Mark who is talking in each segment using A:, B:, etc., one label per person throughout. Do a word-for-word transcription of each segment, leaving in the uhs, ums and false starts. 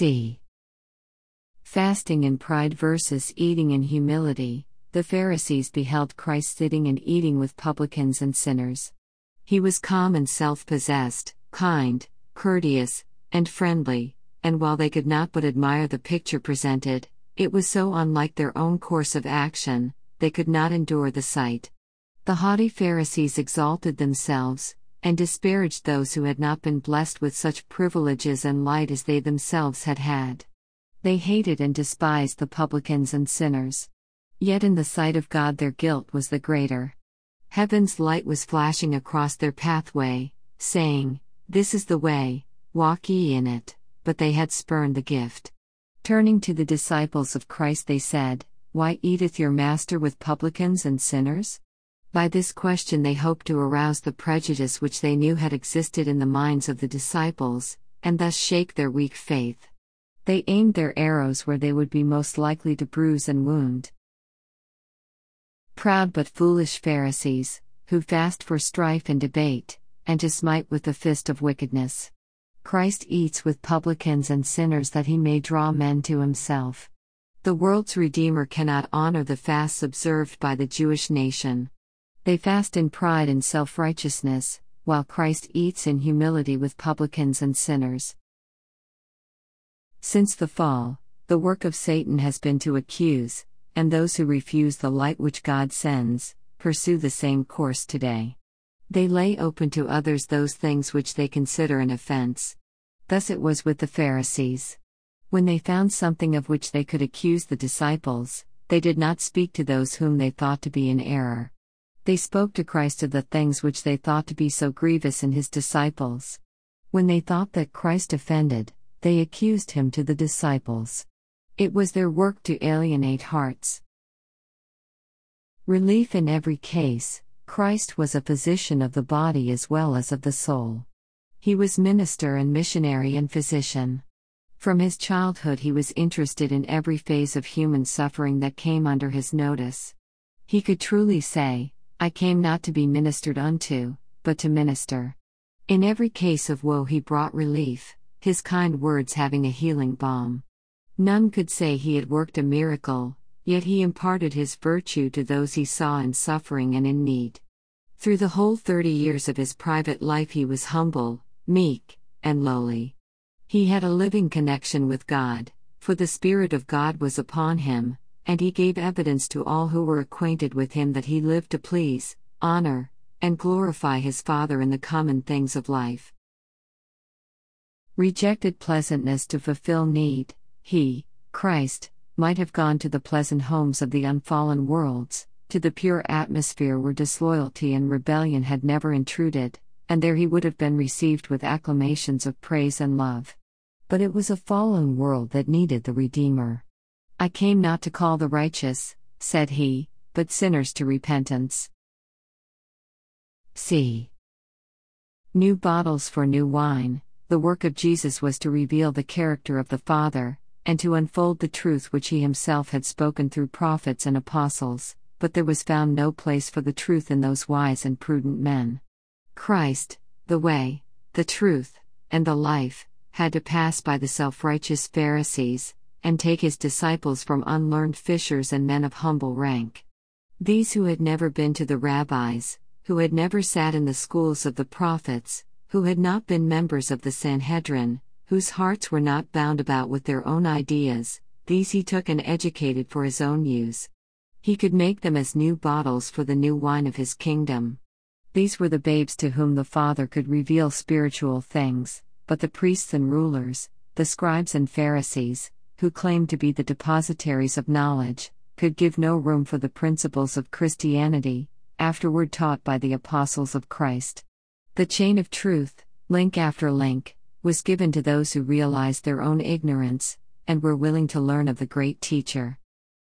A: C. Fasting in pride versus eating in humility. The Pharisees beheld Christ sitting and eating with publicans and sinners. He was calm and self-possessed, kind, courteous, and friendly, and while they could not but admire the picture presented, it was so unlike their own course of action, they could not endure the sight. The haughty Pharisees exalted themselves, and disparaged those who had not been blessed with such privileges and light as they themselves had had. They hated and despised the publicans and sinners. Yet in the sight of God their guilt was the greater. Heaven's light was flashing across their pathway, saying, "This is the way, walk ye in it," but they had spurned the gift. Turning to the disciples of Christ they said, "Why eateth your master with publicans and sinners?" By this question they hoped to arouse the prejudice which they knew had existed in the minds of the disciples, and thus shake their weak faith. They aimed their arrows where they would be most likely to bruise and wound. Proud but foolish Pharisees, who fast for strife and debate, and to smite with the fist of wickedness. Christ eats with publicans and sinners that he may draw men to himself. The world's Redeemer cannot honor the fasts observed by the Jewish nation. They fast in pride and self-righteousness, while Christ eats in humility with publicans and sinners. Since the fall, the work of Satan has been to accuse, and those who refuse the light which God sends, pursue the same course today. They lay open to others those things which they consider an offense. Thus it was with the Pharisees. When they found something of which they could accuse the disciples, they did not speak to those whom they thought to be in error. They spoke to Christ of the things which they thought to be so grievous in his disciples. When they thought that Christ offended, they accused him to the disciples. It was their work to alienate hearts. Relief in every case. Christ was a physician of the body as well as of the soul. He was minister and missionary and physician. From his childhood he was interested in every phase of human suffering that came under his notice. He could truly say, "I came not to be ministered unto, but to minister." In every case of woe he brought relief, his kind words having a healing balm. None could say he had worked a miracle, yet he imparted his virtue to those he saw in suffering and in need. Through the whole thirty years of his private life he was humble, meek, and lowly. He had a living connection with God, for the Spirit of God was upon him, and he gave evidence to all who were acquainted with him that he lived to please, honor, and glorify his Father in the common things of life. Rejected pleasantness to fulfill need. He, Christ, might have gone to the pleasant homes of the unfallen worlds, to the pure atmosphere where disloyalty and rebellion had never intruded, and there he would have been received with acclamations of praise and love. But it was a fallen world that needed the Redeemer. "I came not to call the righteous," said he, "but sinners to repentance." C. New bottles for new wine. The work of Jesus was to reveal the character of the Father, and to unfold the truth which he himself had spoken through prophets and apostles, but there was found no place for the truth in those wise and prudent men. Christ, the way, the truth, and the life, had to pass by the self-righteous Pharisees, and take his disciples from unlearned fishers and men of humble rank. These who had never been to the rabbis, who had never sat in the schools of the prophets, who had not been members of the Sanhedrin, whose hearts were not bound about with their own ideas, these he took and educated for his own use. He could make them as new bottles for the new wine of his kingdom. These were the babes to whom the Father could reveal spiritual things, but the priests and rulers, the scribes and Pharisees, who claimed to be the depositaries of knowledge, could give no room for the principles of Christianity, afterward taught by the apostles of Christ. The chain of truth, link after link, was given to those who realized their own ignorance, and were willing to learn of the great teacher.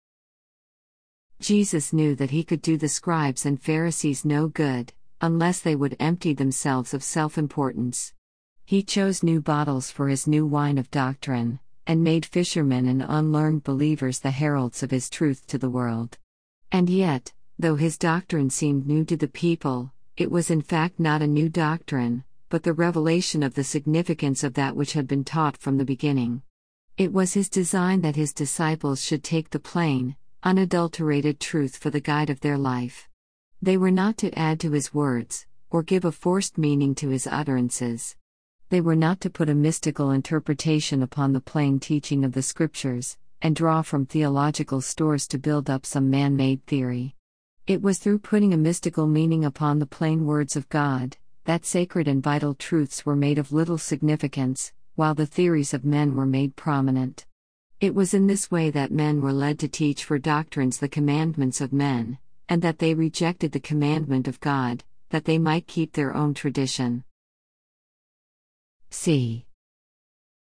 A: Jesus knew that he could do the scribes and Pharisees no good, unless they would empty themselves of self-importance. He chose new bottles for his new wine of doctrine, and made fishermen and unlearned believers the heralds of his truth to the world. And yet, though his doctrine seemed new to the people, it was in fact not a new doctrine, but the revelation of the significance of that which had been taught from the beginning. It was his design that his disciples should take the plain, unadulterated truth for the guide of their life. They were not to add to his words, or give a forced meaning to his utterances. They were not to put a mystical interpretation upon the plain teaching of the Scriptures, and draw from theological stores to build up some man-made theory. It was through putting a mystical meaning upon the plain words of God, that sacred and vital truths were made of little significance, while the theories of men were made prominent. It was in this way that men were led to teach for doctrines the commandments of men, and that they rejected the commandment of God, that they might keep their own tradition. C.